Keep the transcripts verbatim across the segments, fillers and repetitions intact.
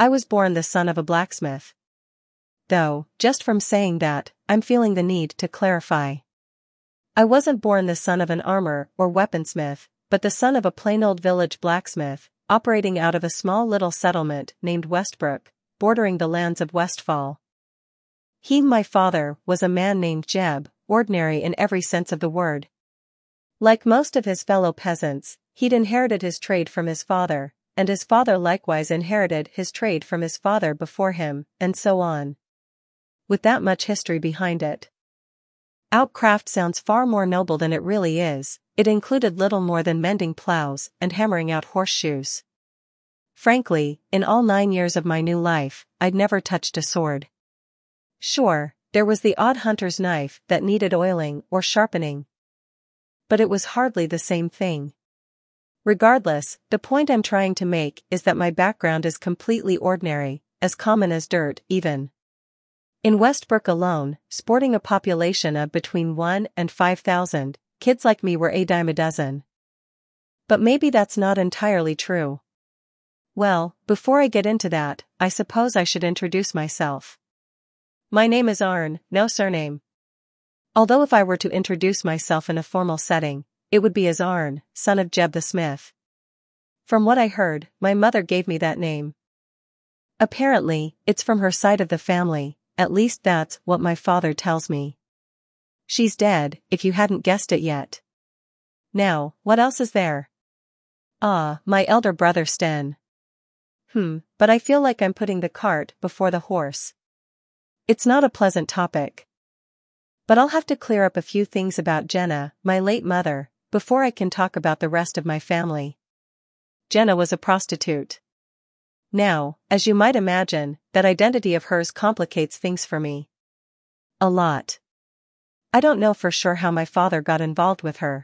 I was born the son of a blacksmith. Though, just from saying that, I'm feeling the need to clarify. I wasn't born the son of an armor or weaponsmith, but the son of a plain old village blacksmith, operating out of a small little settlement named Westbrook, bordering the lands of Westfall. He, my father, was a man named Jeb, ordinary in every sense of the word. Like most of his fellow peasants, he'd inherited his trade from his father, and his father likewise inherited his trade from his father before him, and so on. With that much history behind it. Outcraft sounds far more noble than it really is. It included little more than mending plows and hammering out horseshoes. Frankly, in all nine years of my new life, I'd never touched a sword. Sure, there was the odd hunter's knife that needed oiling or sharpening. But it was hardly the same thing. Regardless, the point I'm trying to make is that my background is completely ordinary, as common as dirt, even. In Westbrook alone, sporting a population of between one and five thousand, kids like me were a dime a dozen. But maybe that's not entirely true. Well, before I get into that, I suppose I should introduce myself. My name is Arn, no surname. Although if I were to introduce myself in a formal setting, it would be as Arn, son of Jeb the Smith. From what I heard, my mother gave me that name. Apparently, it's from her side of the family, at least that's what my father tells me. She's dead, if you hadn't guessed it yet. Now, what else is there? Ah, my elder brother Sten. Hmm, but I feel like I'm putting the cart before the horse. It's not a pleasant topic. But I'll have to clear up a few things about Jenna, my late mother, before I can talk about the rest of my family. Jenna was a prostitute. Now, as you might imagine, that identity of hers complicates things for me. A lot. I don't know for sure how my father got involved with her.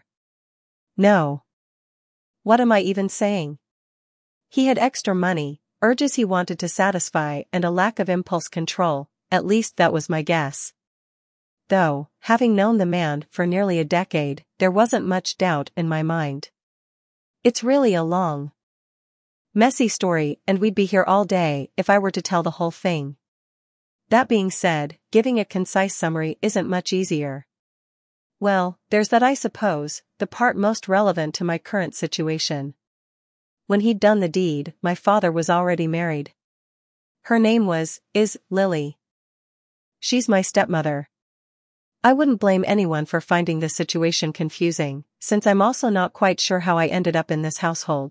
No. What am I even saying? He had extra money, urges he wanted to satisfy, and a lack of impulse control, at least that was my guess. Though, having known the man for nearly a decade, there wasn't much doubt in my mind. It's really a long, messy story, and we'd be here all day if I were to tell the whole thing. That being said, giving a concise summary isn't much easier. Well, there's that, I suppose, the part most relevant to my current situation. When he'd done the deed, my father was already married. Her name was, is, Lily. She's my stepmother. I wouldn't blame anyone for finding this situation confusing, since I'm also not quite sure how I ended up in this household.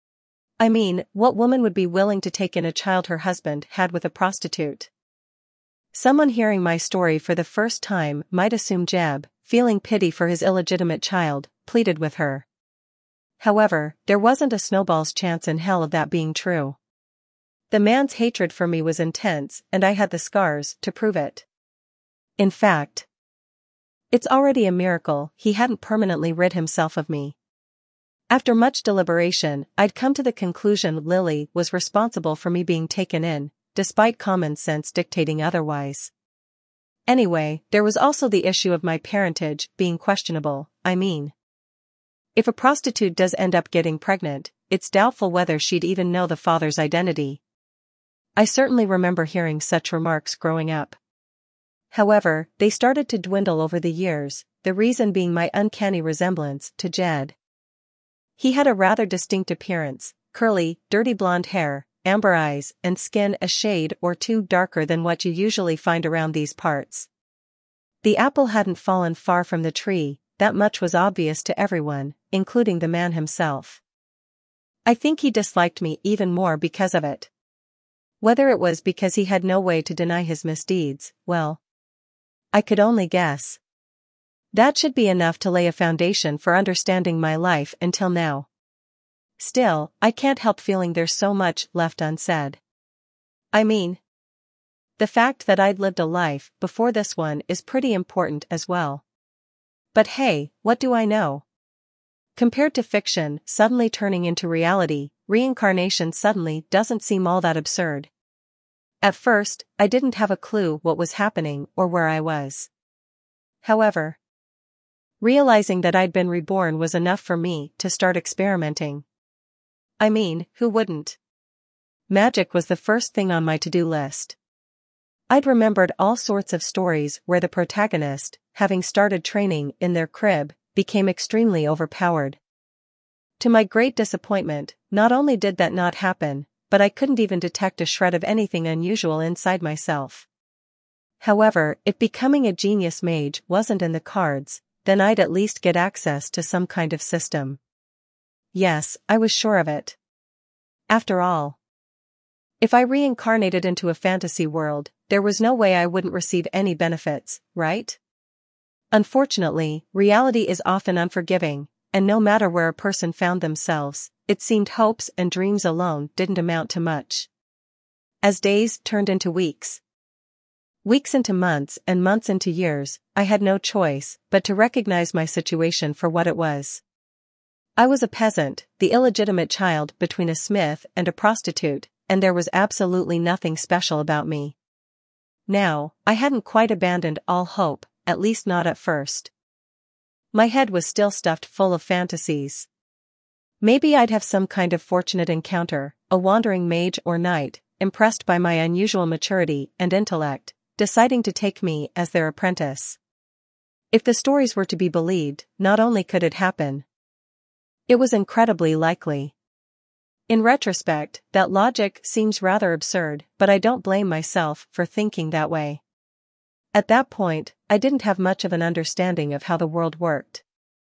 I mean, what woman would be willing to take in a child her husband had with a prostitute? Someone hearing my story for the first time might assume Jeb, feeling pity for his illegitimate child, pleaded with her. However, there wasn't a snowball's chance in hell of that being true. The man's hatred for me was intense, and I had the scars to prove it. In fact, it's already a miracle he hadn't permanently rid himself of me. After much deliberation, I'd come to the conclusion Lily was responsible for me being taken in, despite common sense dictating otherwise. Anyway, there was also the issue of my parentage being questionable. I mean, if a prostitute does end up getting pregnant, it's doubtful whether she'd even know the father's identity. I certainly remember hearing such remarks growing up. However, they started to dwindle over the years, the reason being my uncanny resemblance to Jed. He had a rather distinct appearance, curly, dirty blonde hair, amber eyes, and skin a shade or two darker than what you usually find around these parts. The apple hadn't fallen far from the tree, that much was obvious to everyone, including the man himself. I think he disliked me even more because of it. Whether it was because he had no way to deny his misdeeds, well, I could only guess. That should be enough to lay a foundation for understanding my life until now. Still, I can't help feeling there's so much left unsaid. I mean, the fact that I'd lived a life before this one is pretty important as well. But hey, what do I know? Compared to fiction suddenly turning into reality, reincarnation suddenly doesn't seem all that absurd. At first, I didn't have a clue what was happening or where I was. However, realizing that I'd been reborn was enough for me to start experimenting. I mean, who wouldn't? magic was the first thing on my to-do list. I'd remembered all sorts of stories where the protagonist, having started training in their crib, became extremely overpowered. To my great disappointment, not only did that not happen, but I couldn't even detect a shred of anything unusual inside myself. However, if becoming a genius mage wasn't in the cards, then I'd at least get access to some kind of system. Yes, I was sure of it. After all, if I reincarnated into a fantasy world, there was no way I wouldn't receive any benefits, right? Unfortunately, reality is often unforgiving, and no matter where a person found themselves, it seemed hopes and dreams alone didn't amount to much. As days turned into weeks, weeks into months and months into years, I had no choice but to recognize my situation for what it was. I was a peasant, the illegitimate child between a smith and a prostitute, and there was absolutely nothing special about me. Now, I hadn't quite abandoned all hope, at least not at first. My head was still stuffed full of fantasies. Maybe I'd have some kind of fortunate encounter, a wandering mage or knight, impressed by my unusual maturity and intellect, deciding to take me as their apprentice. If the stories were to be believed, not only could it happen, it was incredibly likely. In retrospect, that logic seems rather absurd, but I don't blame myself for thinking that way. At that point, I didn't have much of an understanding of how the world worked.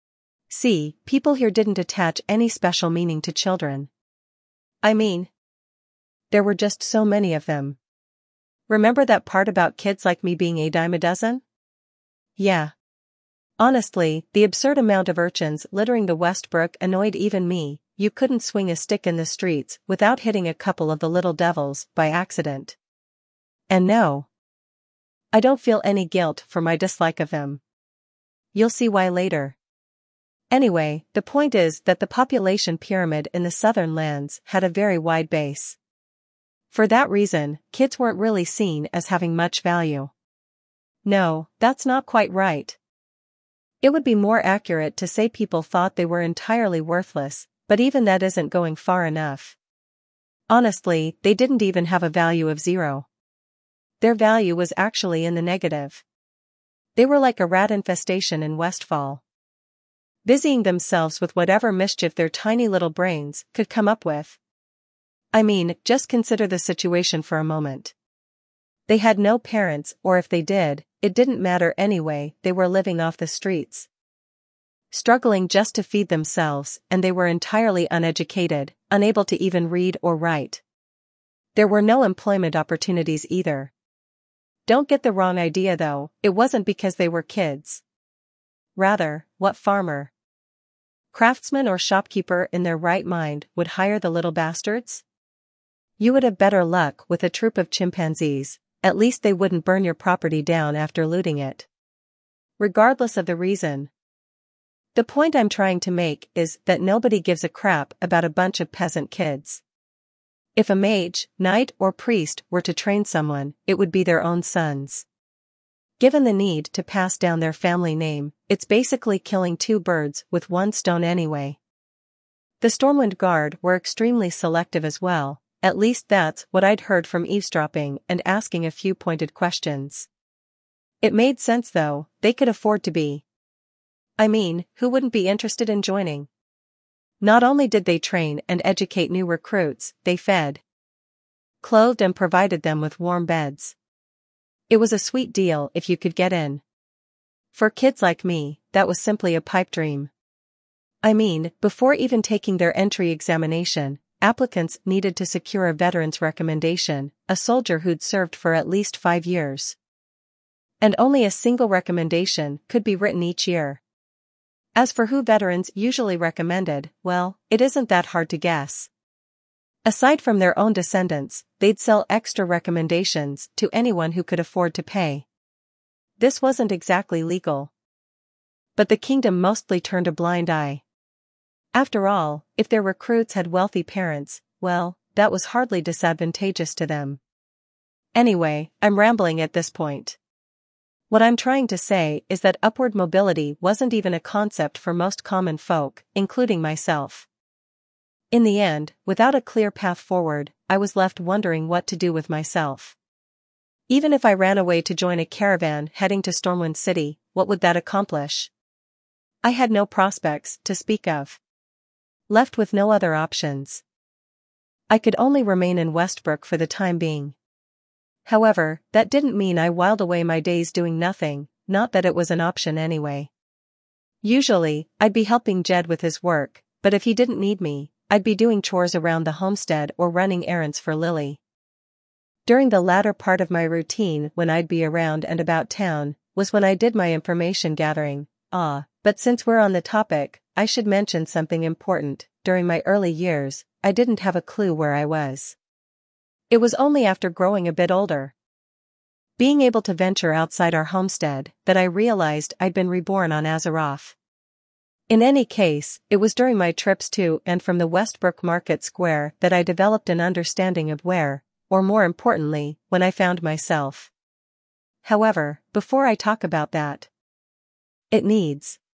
See, people here didn't attach any special meaning to children. I mean, there were just so many of them. Remember that part about kids like me being a dime a dozen? Yeah. Honestly, the absurd amount of urchins littering the Westbrook annoyed even me. You couldn't swing a stick in the streets without hitting a couple of the little devils by accident. And no, I don't feel any guilt for my dislike of them. You'll see why later. Anyway, the point is that the population pyramid in the southern lands had a very wide base. For that reason, kids weren't really seen as having much value. No, that's not quite right. It would be more accurate to say people thought they were entirely worthless, but even that isn't going far enough. Honestly, they didn't even have a value of zero. Their value was actually in the negative. They were like a rat infestation in Westfall, busying themselves with whatever mischief their tiny little brains could come up with. I mean, just consider the situation for a moment. They had no parents, or if they did, it didn't matter anyway, they were living off the streets, struggling just to feed themselves, and they were entirely uneducated, unable to even read or write. There were no employment opportunities either. Don't get the wrong idea though, it wasn't because they were kids. Rather, what farmer, craftsman or shopkeeper in their right mind would hire the little bastards? You would have better luck with a troop of chimpanzees, at least they wouldn't burn your property down after looting it. Regardless of the reason. The point I'm trying to make is that nobody gives a crap about a bunch of peasant kids. If a mage, knight or priest were to train someone, it would be their own sons. Given the need to pass down their family name, it's basically killing two birds with one stone anyway. The Stormwind Guard were extremely selective as well, at least that's what I'd heard from eavesdropping and asking a few pointed questions. It made sense though, they could afford to be. I mean, who wouldn't be interested in joining? Not only did they train and educate new recruits, they fed, clothed and provided them with warm beds. It was a sweet deal if you could get in. For kids like me, that was simply a pipe dream. I mean, before even taking their entry examination, applicants needed to secure a veteran's recommendation, a soldier who'd served for at least five years. And only a single recommendation could be written each year. As for who veterans usually recommended, well, it isn't that hard to guess. Aside from their own descendants, they'd sell extra recommendations to anyone who could afford to pay. This wasn't exactly legal. But the kingdom mostly turned a blind eye. After all, if their recruits had wealthy parents, well, that was hardly disadvantageous to them. Anyway, I'm rambling at this point. What I'm trying to say is that upward mobility wasn't even a concept for most common folk, including myself. In the end, without a clear path forward, I was left wondering what to do with myself. Even if I ran away to join a caravan heading to Stormwind City, what would that accomplish? I had no prospects to speak of. Left with no other options. I could only remain in Westbrook for the time being. However, that didn't mean I whiled away my days doing nothing, not that it was an option anyway. Usually, I'd be helping Jed with his work, but if he didn't need me, I'd be doing chores around the homestead or running errands for Lily. During the latter part of my routine when I'd be around and about town, was when I did my information gathering. Ah, but since we're on the topic, I should mention something important. During my early years, I didn't have a clue where I was. It was only after growing a bit older, being able to venture outside our homestead, that I realized I'd been reborn on Azeroth. In any case, it was during my trips to and from the Westbrook Market Square that I developed an understanding of where, or more importantly, when I found myself. However, before I talk about that, it needs